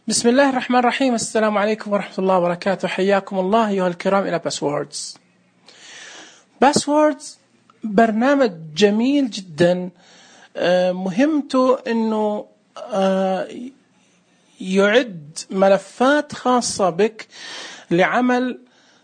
بسم الله الرحمن الرحيم. السلام عليكم ورحمة الله وبركاته. حياكم الله أيها الكرام إلى باسوردز. باسوردز برنامج جميل جدا، مهمته أنه يعد ملفات خاصة بك لعمل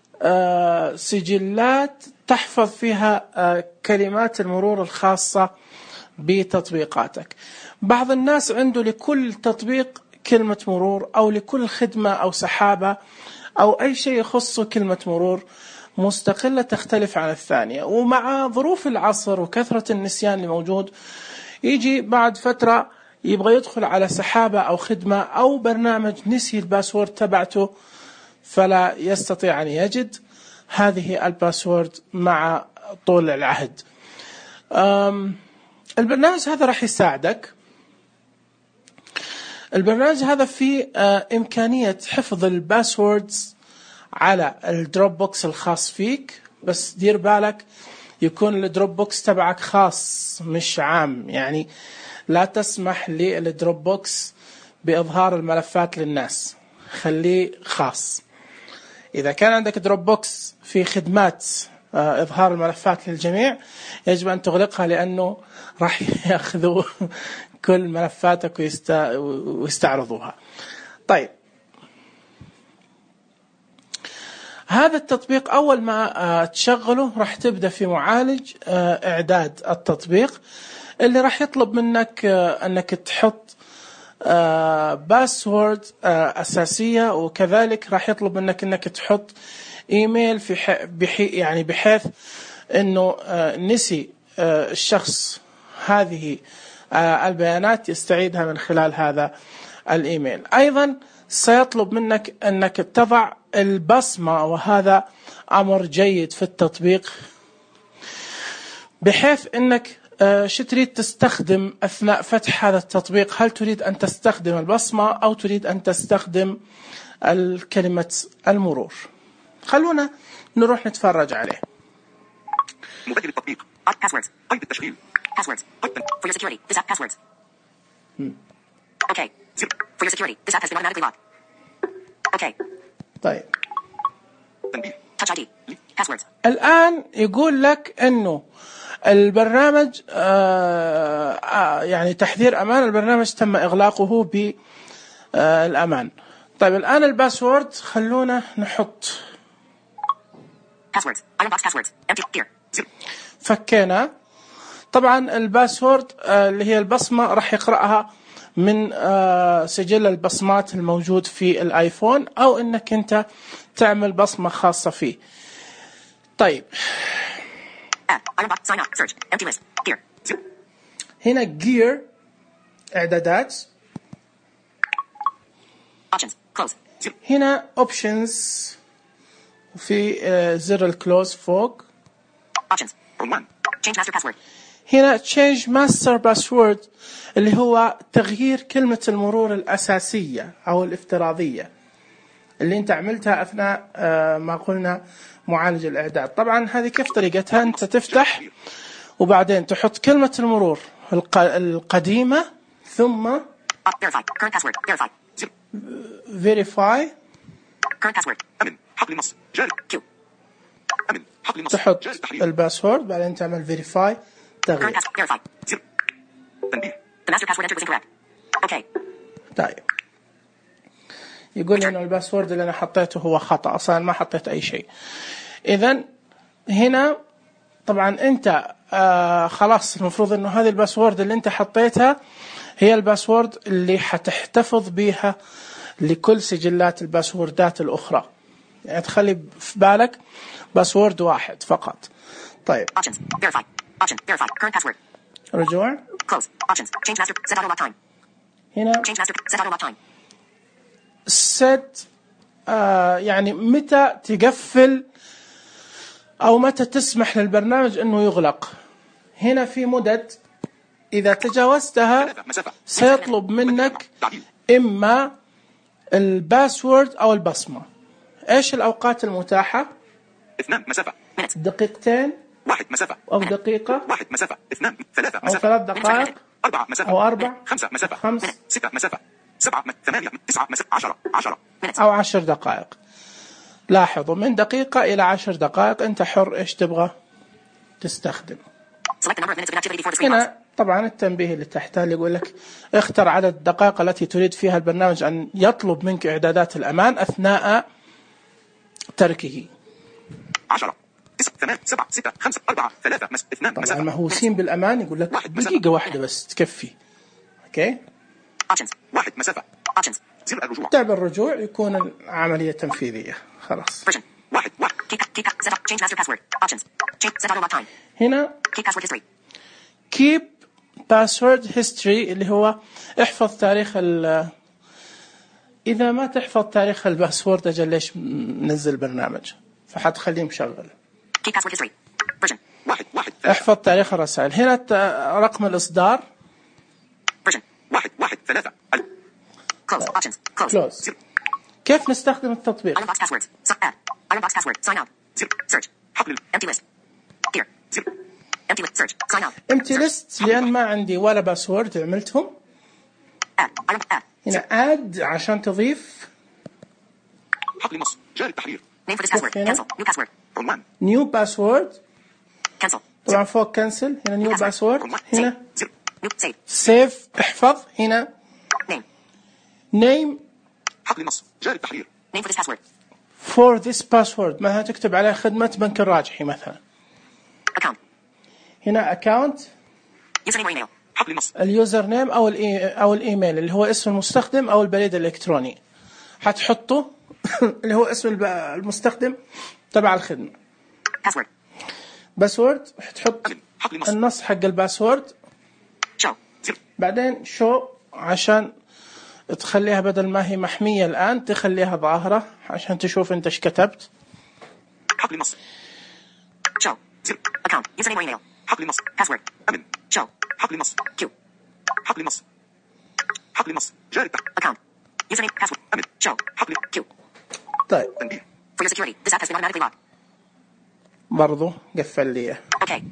سجلات تحفظ فيها كلمات المرور الخاصة بتطبيقاتك. بعض الناس عنده لكل تطبيق كلمة مرور، أو لكل خدمة أو سحابة أو أي شيء يخص كلمة مرور مستقلة تختلف عن الثانية، ومع ظروف العصر وكثرة النسيان اللي موجود يجي بعد فترة يبغى يدخل على سحابة أو خدمة أو برنامج نسي الباسورد تبعته فلا يستطيع أن يجد هذه الباسورد مع طول العهد. البرنامج هذا راح يساعدك. البرنامج هذا فيه إمكانية حفظ الباسوردز على الدروب بوكس الخاص فيك، بس دير بالك يكون الدروب بوكس تبعك خاص مش عام، يعني لا تسمح للدروب بوكس بإظهار الملفات للناس، خليه خاص. إذا كان عندك دروب بوكس في خدمات إظهار الملفات للجميع يجب أن تغلقها، لأنه راح يأخذوا كل ملفاتك ويستعرضوها. طيب، هذا التطبيق أول ما تشغله راح تبدأ في معالج إعداد التطبيق، اللي راح يطلب منك أنك تحط باسورد أساسية، وكذلك راح يطلب منك أنك تحط إيميل يعني بحيث أنه نسي الشخص هذه البيانات يستعيدها من خلال هذا الإيميل. أيضا سيطلب منك أنك تضع البصمة، وهذا أمر جيد في التطبيق، بحيث أنك شو تريد تستخدم أثناء فتح هذا التطبيق. هل تريد أن تستخدم البصمة أو تريد أن تستخدم كلمة المرور؟ خلونا نروح نتفرج عليه. مبدل التطبيق. passwords. قيد التشغيل. passwords. for your security. This app passwords. Okay. For your security. This app has been automatically locked. Okay. طيب. تنبيه. Touch ID. Passwords. الآن يقول لك إنه البرنامج يعني تحذير أمان، البرنامج تم إغلاقه بالأمان. طيب الآن الباسورد خلونا نحط. passwords. Iron box passwords. Empty. Gear. فكينا. طبعا الباسورد اللي هي البصمة راح يقرأها من سجل البصمات الموجود في الآيفون، أو إنك أنت تعمل بصمة خاصة فيه. طيب هنا gear إعدادات، هنا options، وفي زر الكلوز فوق. هنا change master password اللي هو تغيير كلمة المرور الأساسية أو الافتراضية اللي انت عملتها أثناء ما قلنا معالج الإعداد. طبعا هذه كيف طريقتها؟ انت تفتح وبعدين تحط كلمة المرور القديمة، ثم verify تحط الباسورد، بعدين تعمل verify تغيير. طيب يقول لي انه الباسورد اللي انا حطيته هو خطأ، اصلا ما حطيت اي شيء. اذا هنا طبعا انت خلاص المفروض انه هذه الباسورد اللي انت حطيتها هي الباسورد اللي حتحتفظ بها لكل سجلات الباسوردات الاخرى، يعني تخلي في بالك باسورد واحد فقط. طيب رجوع. هنا set يعني متى تقفل أو متى تسمح للبرنامج أنه يغلق. هنا في مدد، إذا تجاوزتها سيطلب منك إما الباسورد أو البصمة. إيش الأوقات المتاحة؟ 2 مسافة. دقيقتين. 1 مسافة. أو دقيقة. 1 مسافة. 2 3 مسافة. أو 3 دقائق. 4 مسافة. أو 4. 5 مسافة. 5. 6 مسافة. 7 8 9 10 أو 10 دقائق. لاحظوا من دقيقة إلى 10 دقائق، أنت حر إيش تبغى تستخدم. هنا طبعا التنبيه اللي تحته اللي يقول لك اختر عدد الدقائق التي تريد فيها البرنامج أن يطلب منك إعدادات الأمان أثناء تركه. 10 9 8 7 6 5 4 3 2 طبعا المهووسين بالأمان يقول لك دقيقة واحدة بس تكفي. اوكي. واحد مسافة. زر الرجوع. تاب الرجوع يكون عملية تنفيذية. خلاص. واحد change master password. Options. Set auto lock time. هنا Keep password history. keep password history اللي هو احفظ تاريخ إذا ما تحفظ تاريخ الباسورد أجل ليش منزل برنامج، فحتخليه مشغل. Keep password history. Version. واحد احفظ تاريخ الرسائل. هنا رقم الإصدار. Version. واحد 3. Close. Options. Close. كيف نستخدم التطبيق؟ Iron box passwords. Iron box password. Sign out. Search. حقل. Empty list. Here. Empty list. Search. Sign out. empty list لأن ما عندي ولا باسورد عملتهم. Add. هنا add عشان تضيف. حقل نص. جاري التحرير. Name for this password. Cancel. New password. عنوان. new password. Cancel. طبعا فوق cancel. هنا new password. هنا Save. save احفظ. هنا name. حقل نص. جاري التحرير. Name for this password. for this password مثلا تكتب عليه خدمة بنك الراجحي مثلا. Account. هنا account. Username or email. حقل نص. اليوزر نيم أو الإيميل اللي هو اسم المستخدم أو البريد الإلكتروني. حتحطه اللي هو اسم المستخدم تبع الخدمة. Password. باسورد حتحط النص حق الباسورد. Show. بعدين show عشان تخليها بدل ما هي محمية الآن تخليها ظاهرة عشان تشوف أنت إيش كتبت. حقل نص. Show. Account. Username or email. حقل نص. Password. أمن. Show. حقل نص. Q. حقل نص. حقل نص. جاري Account. Username. Password. أمن. Show. حقل Q. طيب. تنبيه. For your security, this app has been automatically locked. برضو قفل لي. Okay.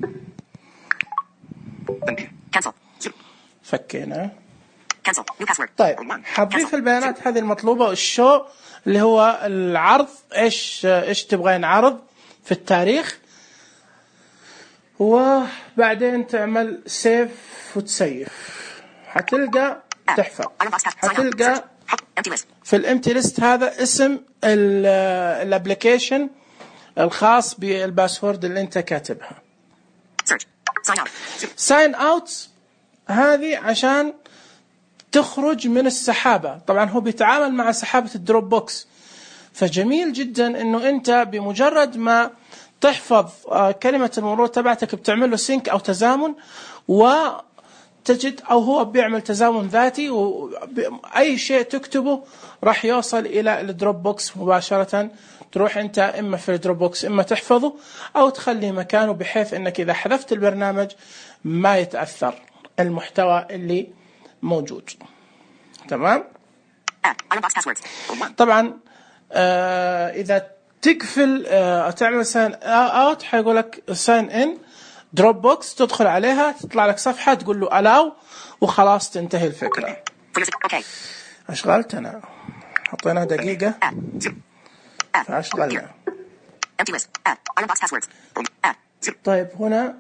تنبيه. Cancel. فكينا. Cancel. New password. طيب حضيف البيانات هذه المطلوبة. الشو اللي هو العرض ايش تبغى ينعرض في التاريخ، وبعدين تعمل سيف وتسيف. حتلقى تحفظ. حتلقى في الامتي ليست هذا اسم الابليكيشن الخاص بالباسورد اللي انت كاتبها. ساين اوت هذه عشان تخرج من السحابة. طبعا هو بيتعامل مع سحابة الدروب بوكس، فجميل جدا انه انت بمجرد ما تحفظ كلمة المرور تبعتك بتعمل له سينك او تزامن، وتجد او هو بيعمل تزامن ذاتي، واي شيء تكتبه راح يوصل الى الدروب بوكس مباشرة. تروح انت اما في الدروب بوكس اما تحفظه او تخليه مكانه بحيث انك اذا حذفت البرنامج ما يتأثر المحتوى اللي موجود. تمام. طبعا اذا تقفل تعمل ساين اوت حيقول لك ساين ان دروب بوكس، تدخل عليها تطلع لك صفحه تقول له الاو وخلاص تنتهي الفكره. اشغلتنا حطينا دقيقه فاشغلنا. طيب هنا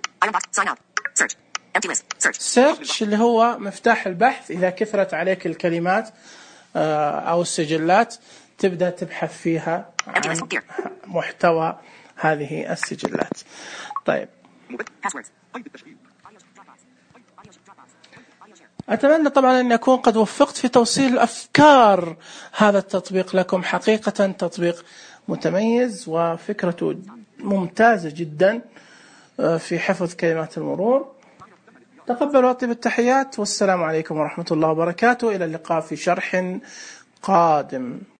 سيرش اللي هو مفتاح البحث. إذا كثرت عليك الكلمات أو السجلات تبدأ تبحث فيها عن محتوى هذه السجلات. طيب أتمنى طبعا أن أكون قد وفقت في توصيل أفكار هذا التطبيق لكم. حقيقة تطبيق متميز وفكرته ممتازة جدا في حفظ كلمات المرور. تقبلوا أطيب التحيات والسلام عليكم ورحمة الله وبركاته. إلى اللقاء في شرح قادم.